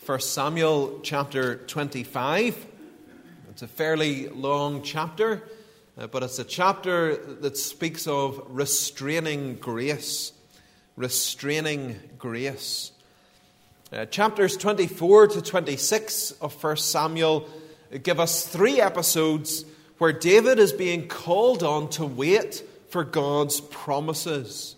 1 Samuel chapter 25. It's a fairly long chapter, but it's a chapter that speaks of restraining grace. Restraining grace. Chapters 24 to 26 of 1 Samuel give us 3 episodes where David is being called on to wait for God's promises.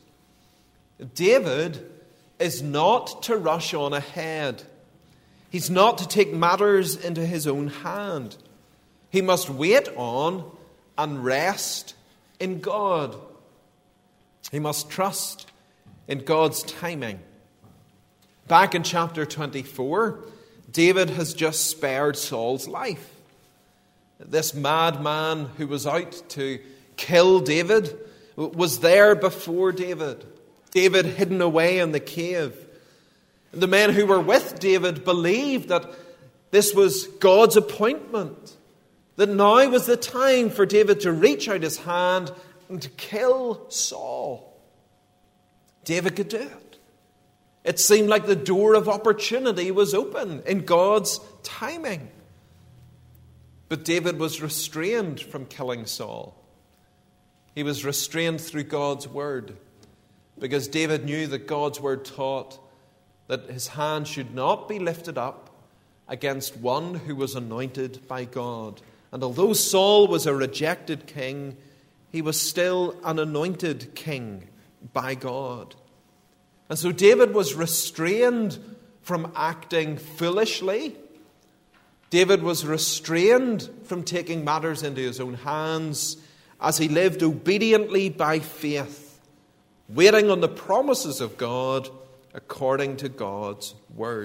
David is not to rush on ahead. He's not to take matters into his own hand. He must wait on and rest in God. He must trust in God's timing. Back in chapter 24, David has just spared Saul's life. This madman who was out to kill David was there before David. David hidden away in the cave. The men who were with David believed that this was God's appointment, that now was the time for David to reach out his hand and to kill Saul. David could do it. It seemed like the door of opportunity was open in God's timing. But David was restrained from killing Saul. He was restrained through God's word, because David knew that God's word taught that his hand should not be lifted up against one who was anointed by God. And although Saul was a rejected king, he was still an anointed king by God. And so David was restrained from acting foolishly. David was restrained from taking matters into his own hands as he lived obediently by faith, waiting on the promises of God according to God's word.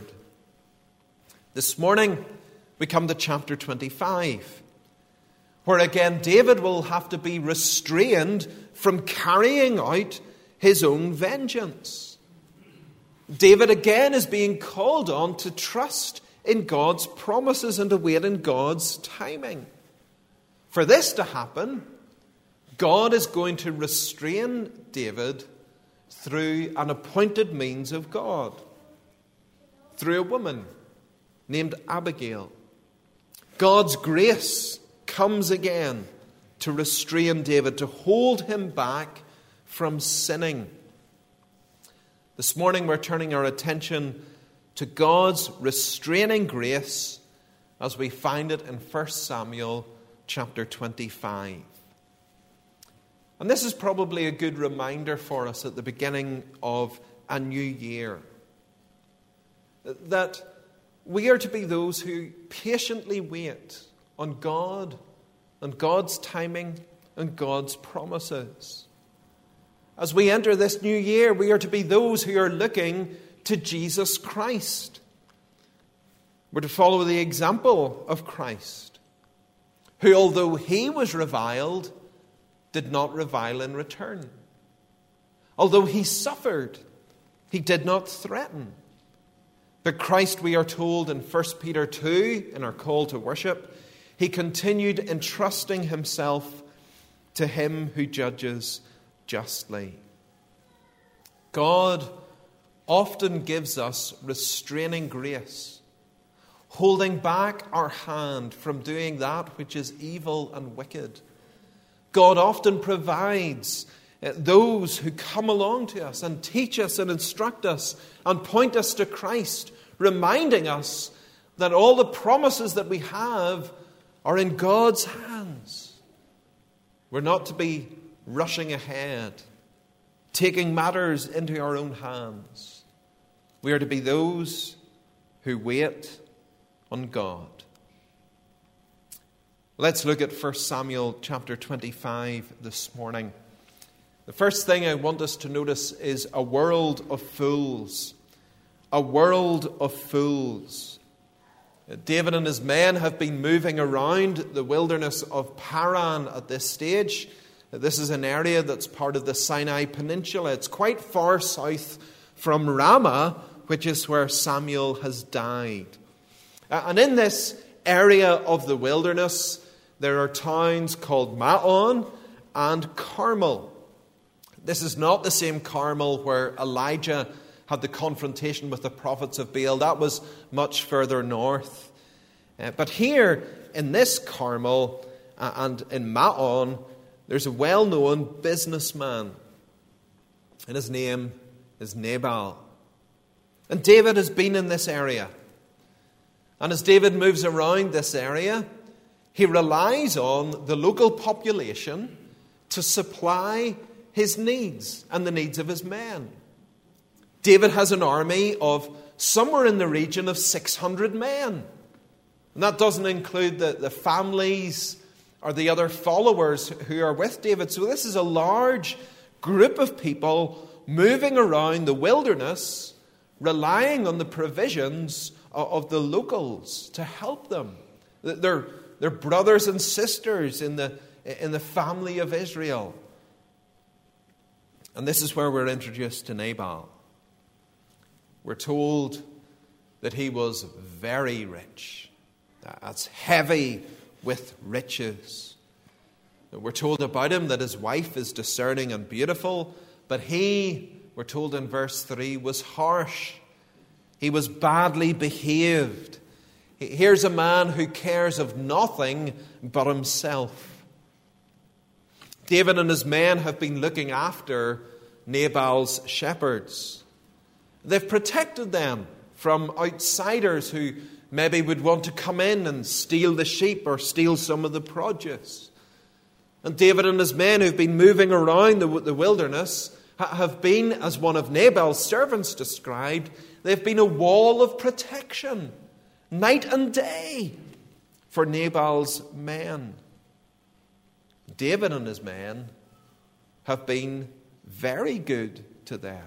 This morning, we come to chapter 25, where again David will have to be restrained from carrying out his own vengeance. David again is being called on to trust in God's promises and to wait in God's timing. For this to happen, God is going to restrain David through an appointed means of God, through a woman named Abigail. God's grace comes again to restrain David, to hold him back from sinning. This morning we're turning our attention to God's restraining grace as we find it in 1 Samuel chapter 25. And this is probably a good reminder for us at the beginning of a new year, that we are to be those who patiently wait on God and God's timing and God's promises. As we enter this new year, we are to be those who are looking to Jesus Christ. We're to follow the example of Christ, who, although he was reviled, did not revile in return. Although he suffered, he did not threaten. But Christ, we are told in 1 Peter 2, in our call to worship, he continued entrusting himself to him who judges justly. God often gives us restraining grace, holding back our hand from doing that which is evil and wicked. God often provides those who come along to us and teach us and instruct us and point us to Christ, reminding us that all the promises that we have are in God's hands. We're not to be rushing ahead, taking matters into our own hands. We are to be those who wait on God. Let's look at 1 Samuel chapter 25 this morning. The first thing I want us to notice is a world of fools. A world of fools. David and his men have been moving around the wilderness of Paran at this stage. This is an area that's part of the Sinai Peninsula. It's quite far south from Ramah, which is where Samuel has died. And in this area of the wilderness, there are towns called Maon and Carmel. This is not the same Carmel where Elijah had the confrontation with the prophets of Baal. That was much further north. But here in this Carmel and in Maon, there's a well-known businessman. And his name is Nabal. And David has been in this area. And as David moves around this area, he relies on the local population to supply his needs and the needs of his men. David has an army of somewhere in the region of 600 men. And that doesn't include the families or the other followers who are with David. So this is a large group of people moving around the wilderness, relying on the provisions of the locals to help them. They're brothers and sisters in the family of Israel. And this is where we're introduced to Nabal. We're told that he was very rich. That's heavy with riches. We're told about him that his wife is discerning and beautiful, but he, we're told in verse 3, was harsh. He was badly behaved. Here's a man who cares of nothing but himself. David and his men have been looking after Nabal's shepherds. They've protected them from outsiders who maybe would want to come in and steal the sheep or steal some of the produce. And David and his men who've been moving around the wilderness have been, as one of Nabal's servants described, they've been a wall of protection, night and day, for Nabal's men. David and his men have been very good to them.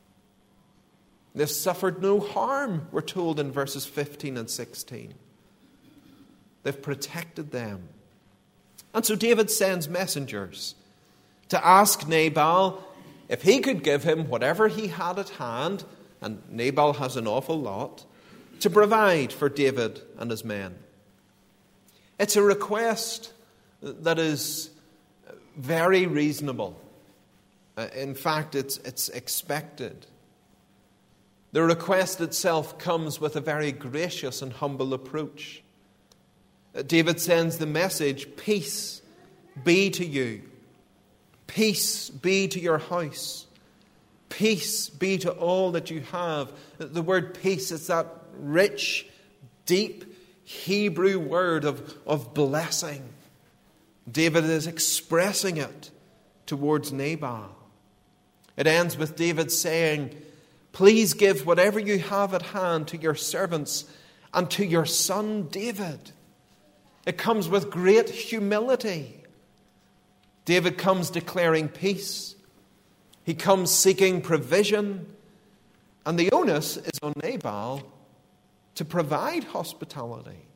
They've suffered no harm, we're told in verses 15 and 16. They've protected them. And so David sends messengers to ask Nabal if he could give him whatever he had at hand, and Nabal has an awful lot, to provide for David and his men. It's a request that is very reasonable. In fact, it's expected. The request itself comes with a very gracious and humble approach. David sends the message, peace be to you. Peace be to your house. Peace be to all that you have. The word peace is that rich, deep Hebrew word of blessing. David is expressing it towards Nabal. It ends with David saying, please give whatever you have at hand to your servants and to your son David. It comes with great humility. David comes declaring peace. He comes seeking provision. And the onus is on Nabal to provide hospitality.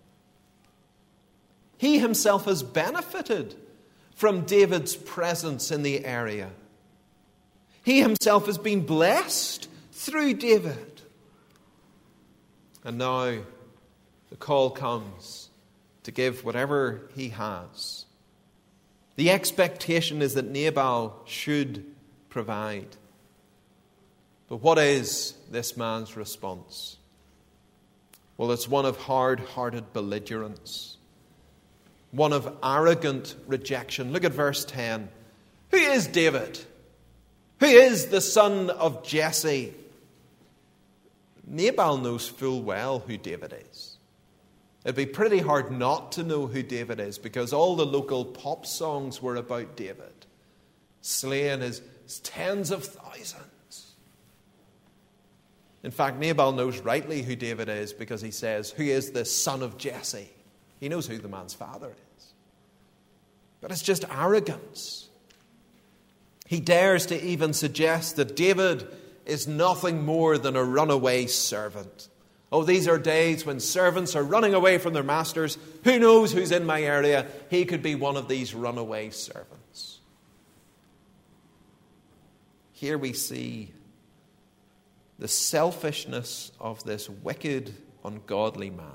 He himself has benefited from David's presence in the area. He himself has been blessed through David. And now the call comes to give whatever he has. The expectation is that Nabal should provide. But what is this man's response? Well, it's one of hard-hearted belligerence. One of arrogant rejection. Look at verse 10. Who is David? Who is the son of Jesse? Nabal knows full well who David is. It'd be pretty hard not to know who David is, because all the local pop songs were about David, slaying his tens of thousands. In fact, Nabal knows rightly who David is, because he says, who is the son of Jesse? He knows who the man's father is. But it's just arrogance. He dares to even suggest that David is nothing more than a runaway servant. Oh, these are days when servants are running away from their masters. Who knows who's in my area? He could be one of these runaway servants. Here we see the selfishness of this wicked, ungodly man.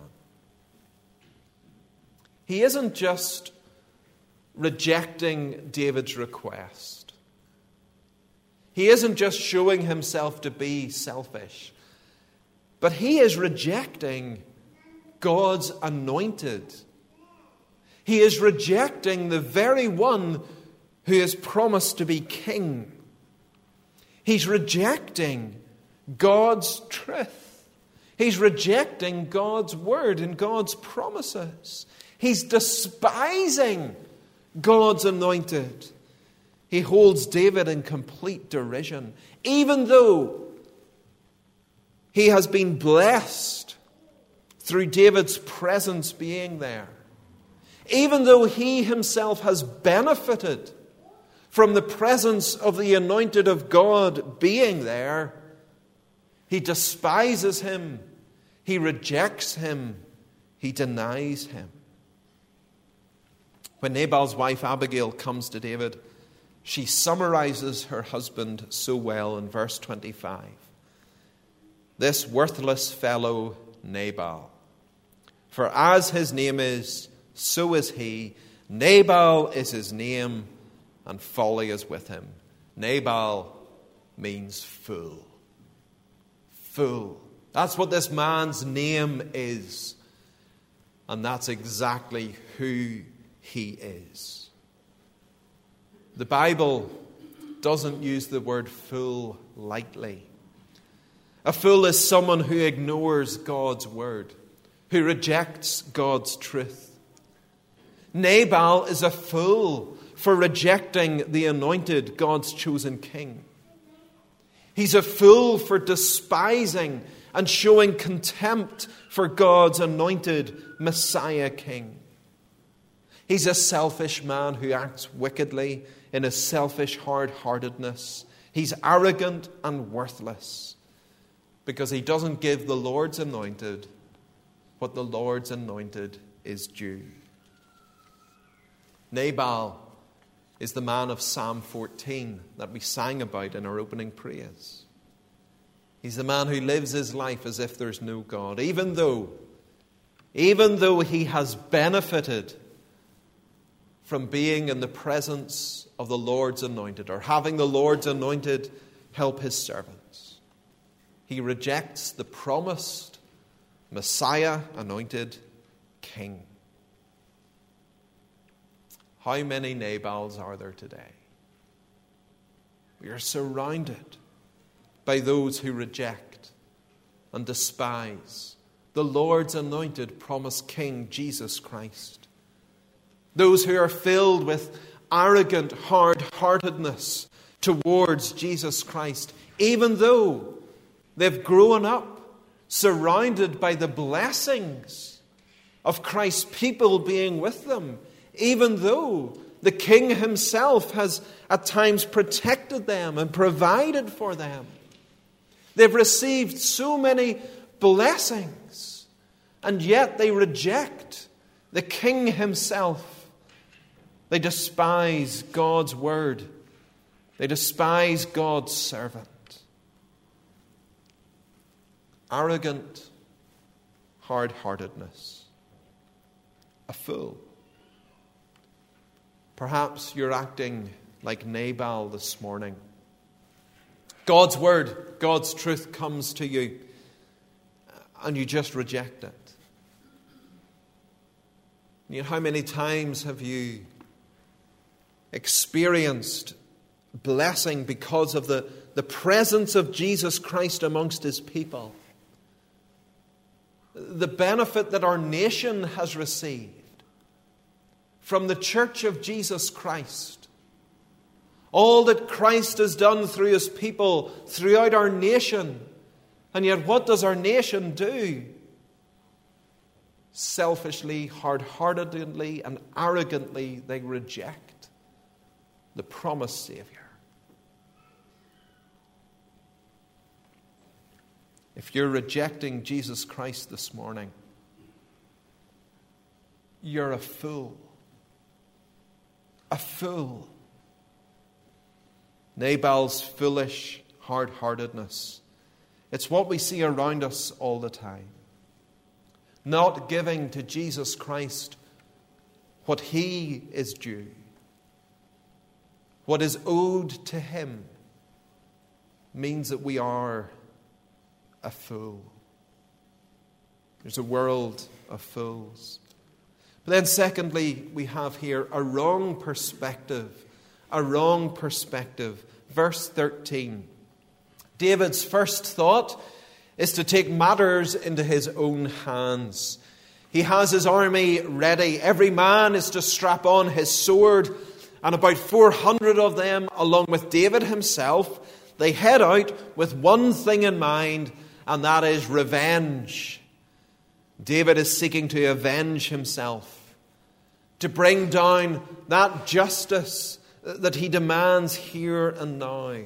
He isn't just rejecting David's request. He isn't just showing himself to be selfish, but he is rejecting God's anointed. He is rejecting the very one who is promised to be king. He's rejecting God's truth. He's rejecting God's word and God's promises. He's despising God's anointed. He holds David in complete derision, even though he has been blessed through David's presence being there. Even though he himself has benefited from the presence of the anointed of God being there, he despises him, he rejects him, he denies him. When Nabal's wife Abigail comes to David, she summarizes her husband so well in verse 25. This worthless fellow Nabal, for as his name is, so is he. Nabal is his name, and folly is with him. Nabal means fool. Fool. That's what this man's name is. And that's exactly who he is. The Bible doesn't use the word fool lightly. A fool is someone who ignores God's word, who rejects God's truth. Nabal is a fool for rejecting the anointed, God's chosen king. He's a fool for despising and showing contempt for God's anointed Messiah king. He's a selfish man who acts wickedly in his selfish hard-heartedness. He's arrogant and worthless because he doesn't give the Lord's anointed what the Lord's anointed is due. Nabal is the man of Psalm 14 that we sang about in our opening praise. He's the man who lives his life as if there's no God, even though he has benefited from being in the presence of the Lord's anointed, or having the Lord's anointed help his servants. He rejects the promised Messiah, anointed king. How many Nabals are there today? We are surrounded by those who reject and despise the Lord's anointed promised King, Jesus Christ. Those who are filled with arrogant hard-heartedness towards Jesus Christ, even though they've grown up surrounded by the blessings of Christ's people being with them, even though the King himself has at times protected them and provided for them. They've received so many blessings, and yet they reject the King himself. They despise God's word. They despise God's servant. Arrogant hard-heartedness. A fool. Perhaps you're acting like Nabal this morning. God's word, God's truth comes to you, and you just reject it. You know, how many times have you experienced blessing because of the presence of Jesus Christ amongst his people? The benefit that our nation has received from the church of Jesus Christ. All that Christ has done through his people throughout our nation. And yet what does our nation do? Selfishly, hard-heartedly, and arrogantly they reject the promised Savior. If you're rejecting Jesus Christ this morning, you're a fool. A fool. Nabal's foolish hard-heartedness. It's what we see around us all the time. Not giving to Jesus Christ what he is due. What is owed to him. means that we are a fool. There's a world of fools. But then secondly, we have here a wrong perspective. A wrong perspective. Verse 13. David's first thought is to take matters into his own hands. He has his army ready. Every man is to strap on his sword. And about 400 of them, along with David himself, they head out with one thing in mind, and that is revenge. David is seeking to avenge himself, to bring down that justice that he demands here and now.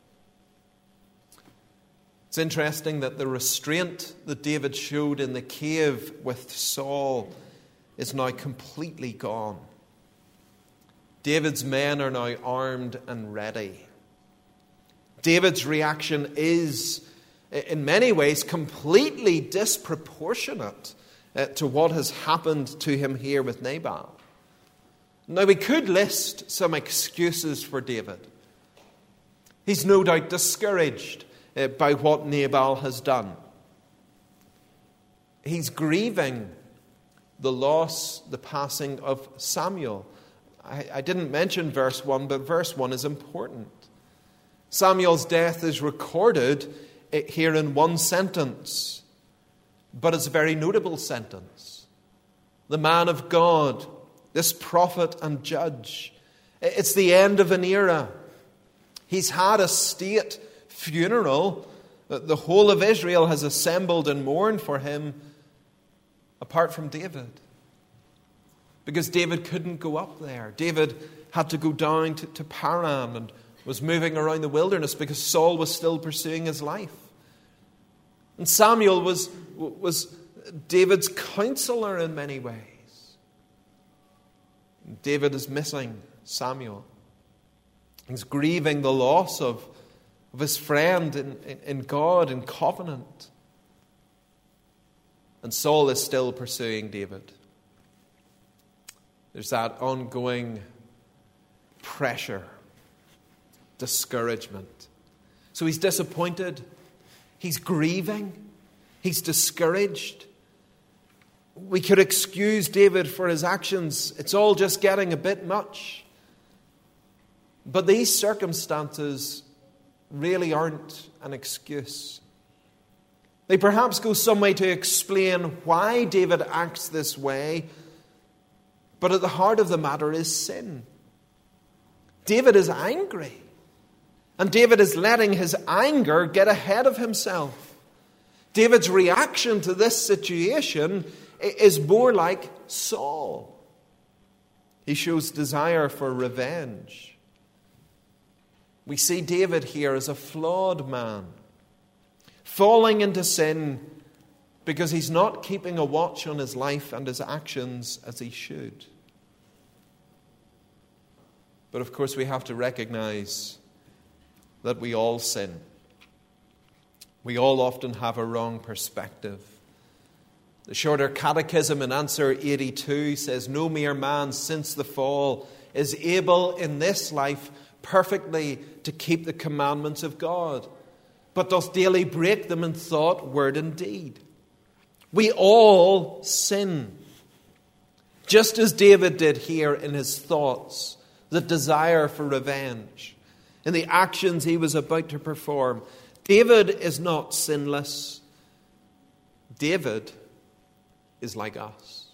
It's interesting that the restraint that David showed in the cave with Saul is now completely gone. David's men are now armed and ready. David's reaction is, in many ways, completely disproportionate to what has happened to him here with Nabal. Now, we could list some excuses for David. He's no doubt discouraged by what Nabal has done. He's grieving the loss, the passing of Samuel. I didn't mention verse 1, but verse 1 is important. Samuel's death is recorded here in one sentence, but it's a very notable sentence. The man of God, this prophet and judge. It's the end of an era. He's had a state funeral. The whole of Israel has assembled and mourned for him, apart from David. Because David couldn't go up there. David had to go down to Paran and was moving around the wilderness because Saul was still pursuing his life. And Samuel was David's counselor in many ways. David is missing Samuel. He's grieving the loss of his friend in God, in covenant. And Saul is still pursuing David. There's that ongoing pressure, discouragement. So he's disappointed. He's grieving. He's discouraged. We could excuse David for his actions. It's all just getting a bit much. But these circumstances really aren't an excuse. They perhaps go some way to explain why David acts this way. But at the heart of the matter is sin. David is angry. And David is letting his anger get ahead of himself. David's reaction to this situation is more like Saul. He shows desire for revenge. We see David here as a flawed man, falling into sin because he's not keeping a watch on his life and his actions as he should. But of course we have to recognize that we all sin. We all often have a wrong perspective. The Shorter Catechism in answer 82 says, "No mere man since the fall is able in this life perfectly to keep the commandments of God, but doth daily break them in thought, word, and deed." We all sin. Just as David did here in his thoughts, the desire for revenge, in the actions he was about to perform. David is not sinless. David is like us.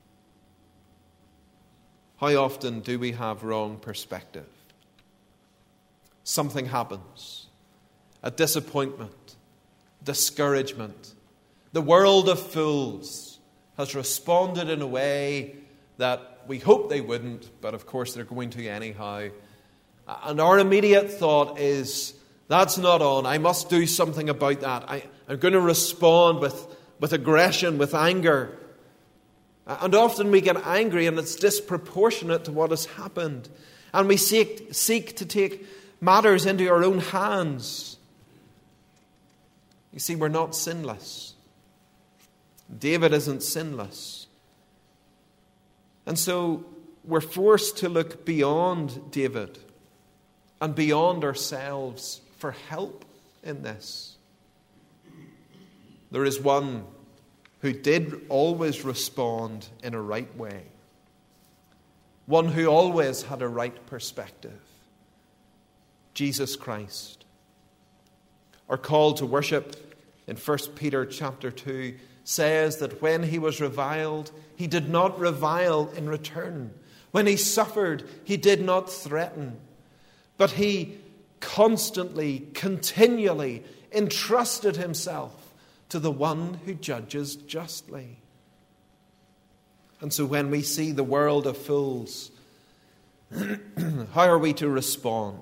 How often do we have wrong perspective? Something happens. A disappointment, discouragement. The world of fools has responded in a way that we hope they wouldn't, but of course they're going to anyhow. And our immediate thought is, that's not on. I must do something about that. I'm going to respond with aggression, with anger. And often we get angry and it's disproportionate to what has happened. And we seek to take matters into our own hands. You see, we're not sinless. David isn't sinless. And so we're forced to look beyond David and beyond ourselves for help in this. There is one who did always respond in a right way. One who always had a right perspective. Jesus Christ. Our call to worship in 1 Peter chapter 2 says that when he was reviled, he did not revile in return. When he suffered, he did not threaten. But he constantly, continually entrusted himself to the one who judges justly. And so when we see the world of fools, how are we to respond?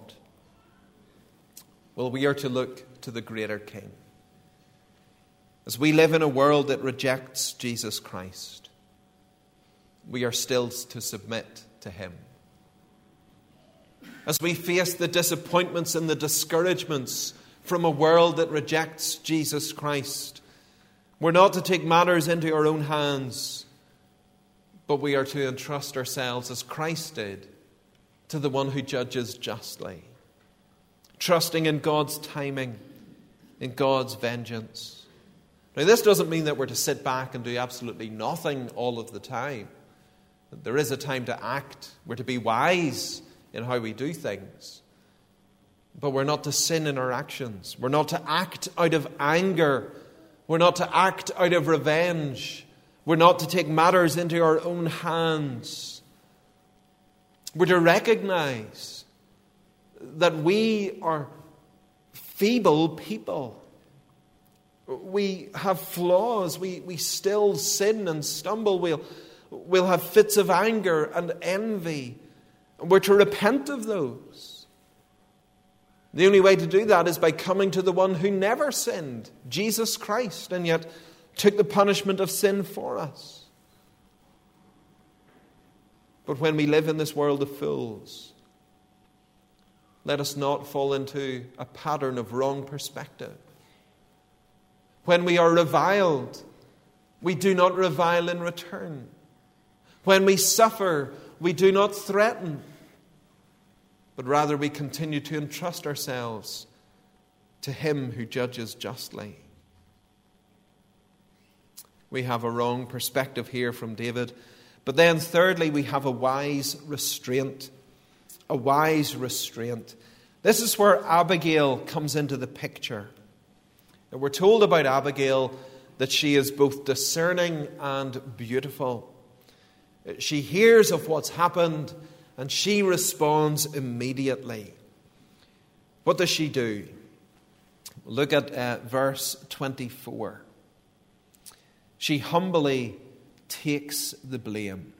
Well, we are to look to the greater King. As we live in a world that rejects Jesus Christ, we are still to submit to him. As we face the disappointments and the discouragements from a world that rejects Jesus Christ, we're not to take matters into our own hands, but we are to entrust ourselves, as Christ did, to the one who judges justly, trusting in God's timing, in God's vengeance. Now, this doesn't mean that we're to sit back and do absolutely nothing all of the time. There is a time to act. We're to be wise in how we do things. But we're not to sin in our actions. We're not to act out of anger. We're not to act out of revenge. We're not to take matters into our own hands. We're to recognize that we are feeble people. We have flaws. We still sin and stumble. We'll have fits of anger and envy. We're to repent of those. The only way to do that is by coming to the one who never sinned, Jesus Christ, and yet took the punishment of sin for us. But when we live in this world of fools, let us not fall into a pattern of wrong perspective. When we are reviled, we do not revile in return. When we suffer, we do not threaten, but rather we continue to entrust ourselves to him who judges justly. We have a wrong perspective here from David. But then thirdly, we have a wise restraint. A wise restraint. This is where Abigail comes into the picture. And we're told about Abigail that she is both discerning and beautiful. She hears of what's happened and she responds immediately. What does she do? Look at verse 24. She humbly takes the blame.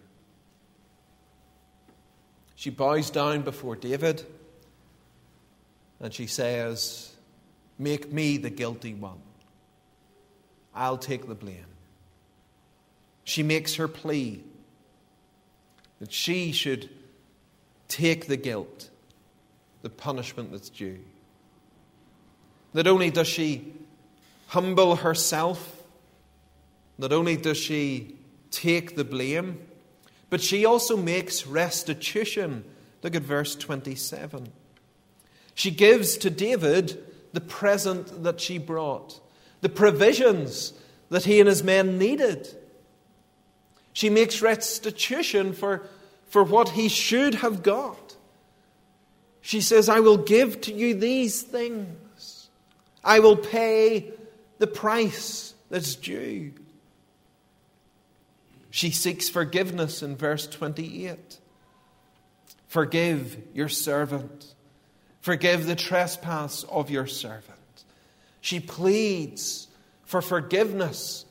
She bows down before David and she says, "Make me the guilty one. I'll take the blame." She makes her plea that she should take the guilt, the punishment that's due. Not only does she humble herself, not only does she take the blame, but she also makes restitution. Look at verse 27. She gives to David the present that she brought, the provisions that he and his men needed. She makes restitution for what he should have got. She says, "I will give to you these things. I will pay the price that's due." She seeks forgiveness in verse 28. "Forgive your servant. Forgive the trespass of your servant." She pleads for forgiveness.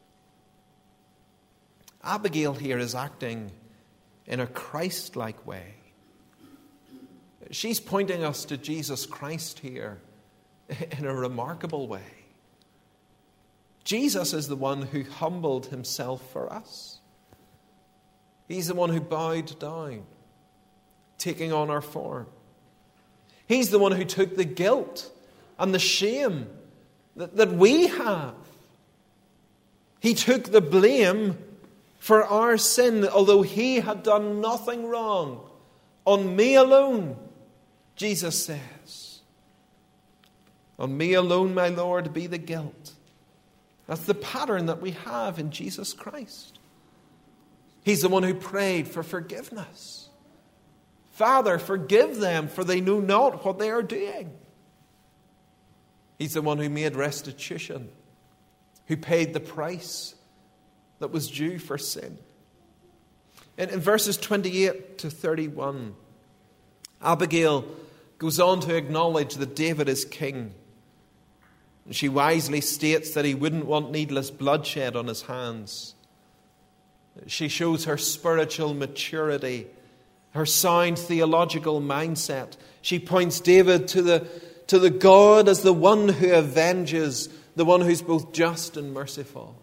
Abigail here is acting in a Christ-like way. She's pointing us to Jesus Christ here in a remarkable way. Jesus is the one who humbled himself for us. He's the one who bowed down, taking on our form. He's the one who took the guilt and the shame that we have. He took the blame for our sin, although he had done nothing wrong. "On me alone," Jesus says. On me alone, my Lord, be the guilt. That's the pattern that we have in Jesus Christ. He's the one who prayed for forgiveness. Father, forgive them, for they know not what they are doing. He's the one who made restitution, who paid the price that was due for sin. In verses 28 to 31, Abigail goes on to acknowledge that David is king. She wisely states that he wouldn't want needless bloodshed on his hands. She shows her spiritual maturity, her sound theological mindset. She points David to the God as the one who avenges, the one who's both just and merciful.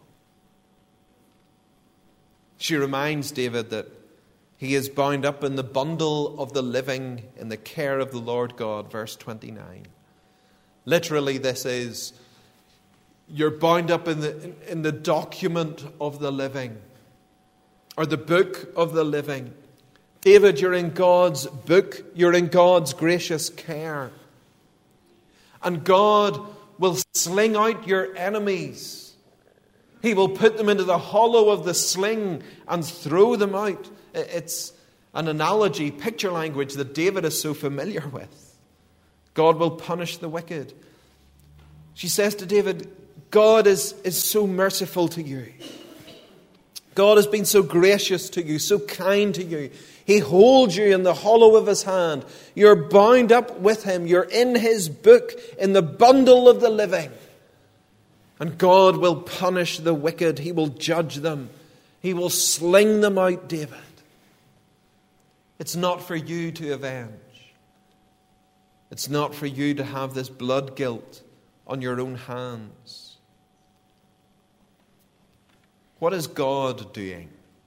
She reminds David that he is bound up in the bundle of the living in the care of the Lord God, verse 29. Literally, this is, you're bound up in the document of the living, or the book of the living. David, you're in God's book. You're in God's gracious care. And God will sling out your enemies. He will put them into the hollow of the sling and throw them out. It's an analogy, picture language that David is so familiar with. God will punish the wicked. She says to David, God is so merciful to you. God has been so gracious to you, so kind to you. He holds you in the hollow of his hand. You're bound up with him. You're in his book, in the bundle of the living. And God will punish the wicked. He will judge them. He will sling them out, David. It's not for you to avenge. It's not for you to have this blood guilt on your own hands. What is God doing?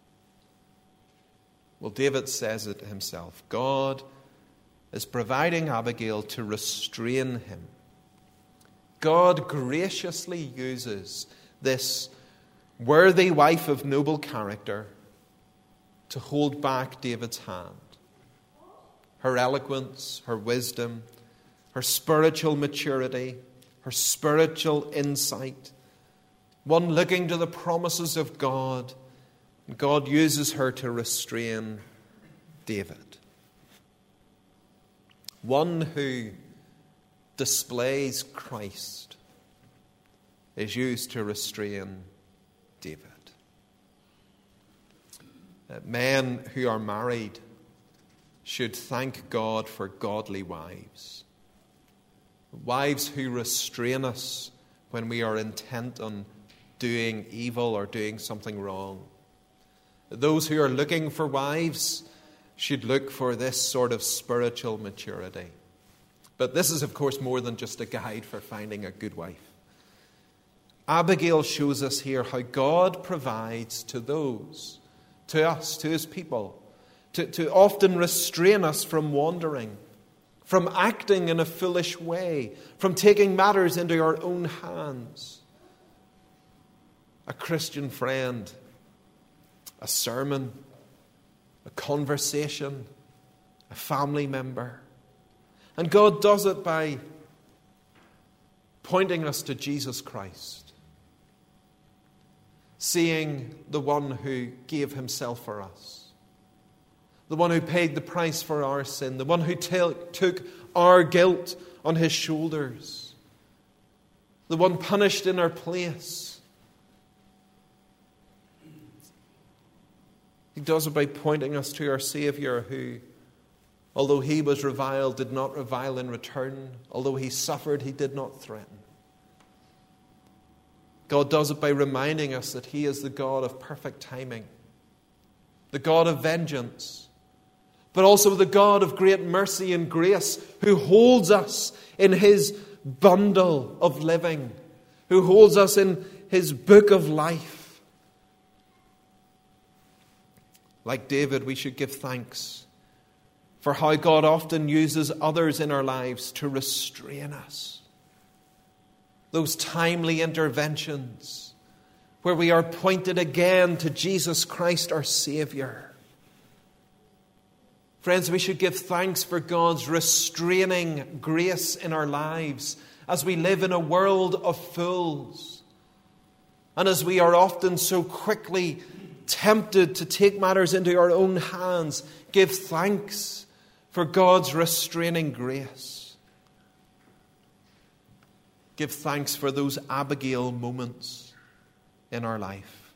Well, David says it himself. God is providing Abigail to restrain him. God graciously uses this worthy wife of noble character to hold back David's hand. Her eloquence, her wisdom, her spiritual maturity, her spiritual insight, one looking to the promises of God. God uses her to restrain David. One who displays Christ is used to restrain David. Men who are married should thank God for godly wives. Wives who restrain us when we are intent on doing evil or doing something wrong. Those who are looking for wives should look for this sort of spiritual maturity. But this is, of course, more than just a guide for finding a good wife. Abigail shows us here how God provides to those, to us, to his people, to often restrain us from wandering, from acting in a foolish way, from taking matters into our own hands. A Christian friend, a sermon, a conversation, a family member. And God does it by pointing us to Jesus Christ, seeing the one who gave himself for us, the one who paid the price for our sin, the one who took our guilt on his shoulders, the one punished in our place. He does it by pointing us to our Savior who, although he was reviled, did not revile in return. Although he suffered, he did not threaten. God does it by reminding us that he is the God of perfect timing, the God of vengeance, but also the God of great mercy and grace, who holds us in his bundle of living, who holds us in his book of life. Like David, we should give thanks for how God often uses others in our lives to restrain us. Those timely interventions where we are pointed again to Jesus Christ, our Savior. Friends, we should give thanks for God's restraining grace in our lives as we live in a world of fools, and as we are often so quickly tempted to take matters into our own hands, give thanks for God's restraining grace. Give thanks for those Abigail moments in our life.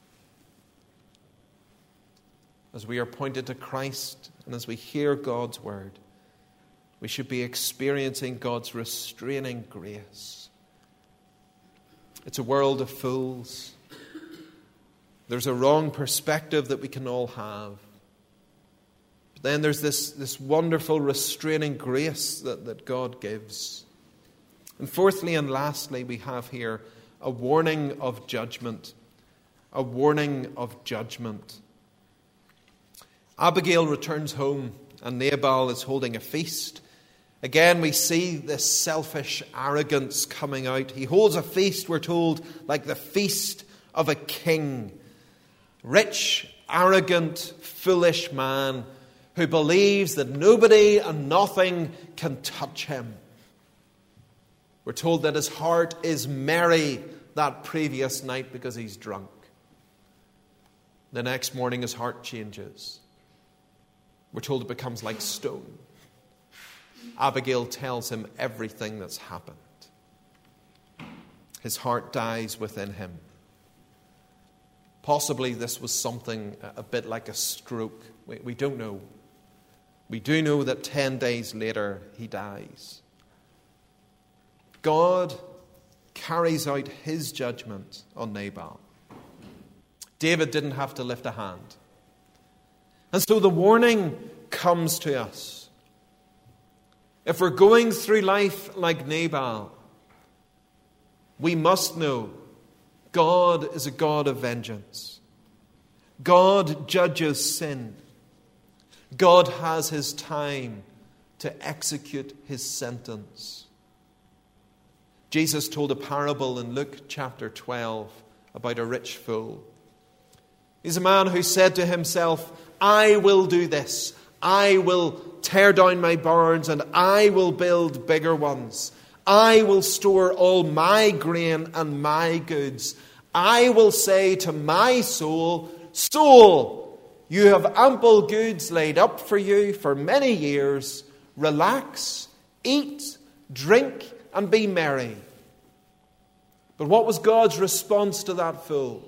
As we are pointed to Christ and as we hear God's word, we should be experiencing God's restraining grace. It's a world of fools. There's a wrong perspective that we can all have. But then there's this wonderful restraining grace that God gives. And fourthly and lastly, we have here a warning of judgment. A warning of judgment. Abigail returns home and Nabal is holding a feast. Again, we see this selfish arrogance coming out. He holds a feast, we're told, like the feast of a king. Rich, arrogant, foolish man who believes that nobody and nothing can touch him. We're told that his heart is merry that previous night because he's drunk. The next morning his heart changes. We're told it becomes like stone. Abigail tells him everything that's happened. His heart dies within him. Possibly this was something a bit like a stroke. We don't know. We do know that 10 days later he dies. God carries out his judgment on Nabal. David didn't have to lift a hand. And so the warning comes to us. If we're going through life like Nabal, we must know God is a God of vengeance. God judges sin. God has his time to execute his sentence. Jesus told a parable in Luke chapter 12 about a rich fool. He's a man who said to himself, I will do this. I will tear down my barns and I will build bigger ones. I will store all my grain and my goods. I will say to my soul, Soul, you have ample goods laid up for you for many years. Relax, eat, drink, and be merry. But what was God's response to that fool?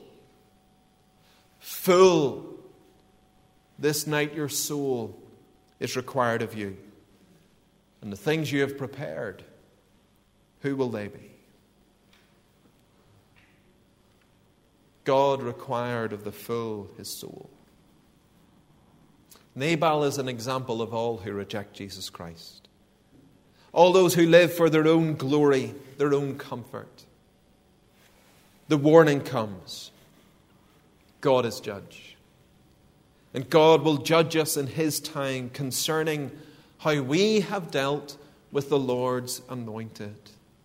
Fool, this night your soul is required of you. And the things you have prepared, who will they be? God required of the fool his soul. Nabal is an example of all who reject Jesus Christ. All those who live for their own glory, their own comfort. The warning comes. God is judge. And God will judge us in his time concerning how we have dealt with the Lord's anointed.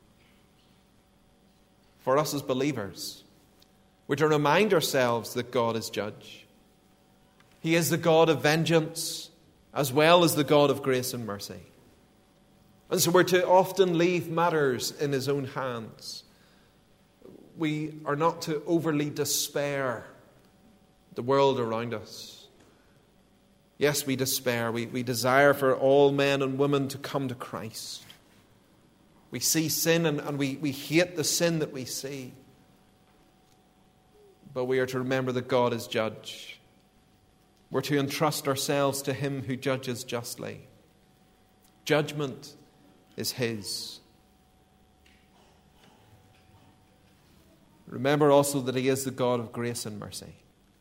For us as believers, we're to remind ourselves that God is judge. He is the God of vengeance as well as the God of grace and mercy. And so we're to often leave matters in his own hands. We are not to overly despair the world around us. Yes, we despair. We desire for all men and women to come to Christ. We see sin and we hate the sin that we see. But we are to remember that God is judge. We're to entrust ourselves to him who judges justly. Judgment is his. Remember also that he is the God of grace and mercy.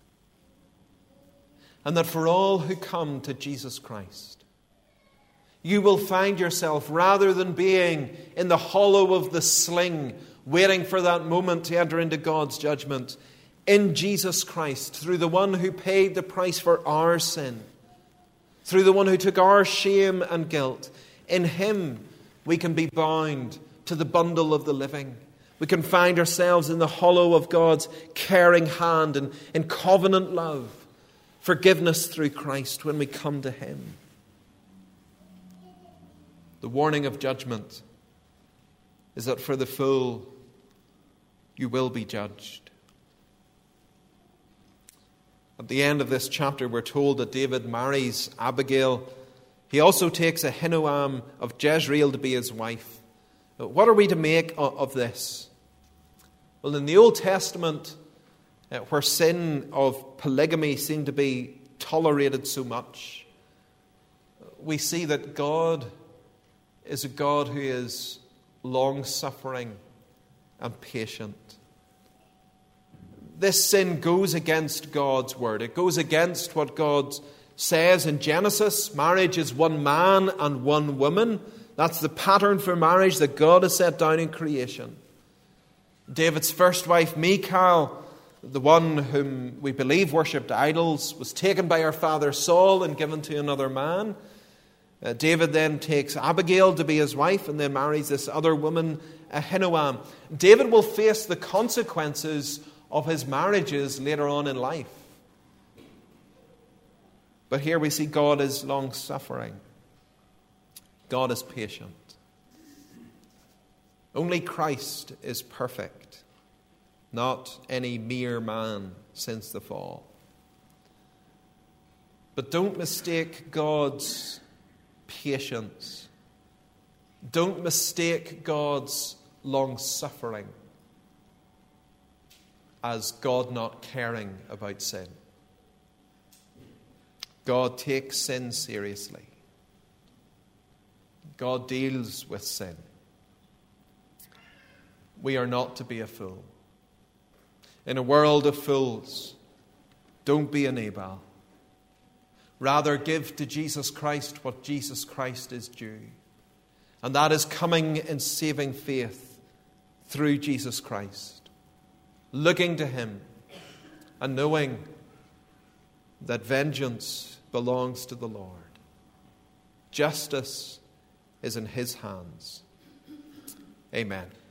And that for all who come to Jesus Christ, you will find yourself, rather than being in the hollow of the sling, waiting for that moment to enter into God's judgment, in Jesus Christ, through the one who paid the price for our sin, through the one who took our shame and guilt, in him we can be bound to the bundle of the living. We can find ourselves in the hollow of God's caring hand and in covenant love, forgiveness through Christ when we come to him. The warning of judgment is that for the fool, you will be judged. At the end of this chapter, we're told that David marries Abigail. He also takes Ahinoam of Jezreel to be his wife. What are we to make of this? Well, in the Old Testament, where sin of polygamy seemed to be tolerated so much, we see that God is a God who is long-suffering and patient. This sin goes against God's word. It goes against what God says in Genesis. Marriage is one man and one woman. That's the pattern for marriage that God has set down in creation. David's first wife, Michal, the one whom we believe worshipped idols, was taken by her father Saul and given to another man. David then takes Abigail to be his wife and then marries this other woman, Ahinoam. David will face the consequences of his marriages later on in life. But here we see God is long-suffering. God is patient. Only Christ is perfect, not any mere man since the fall. But don't mistake God's patience. Don't mistake God's long-suffering as God not caring about sin. God takes sin seriously. God deals with sin. We are not to be a fool. In a world of fools, don't be a Nabal. Rather, give to Jesus Christ what Jesus Christ is due. And that is coming in saving faith through Jesus Christ. Looking to Him and knowing that vengeance belongs to the Lord. Justice is in His hands. Amen.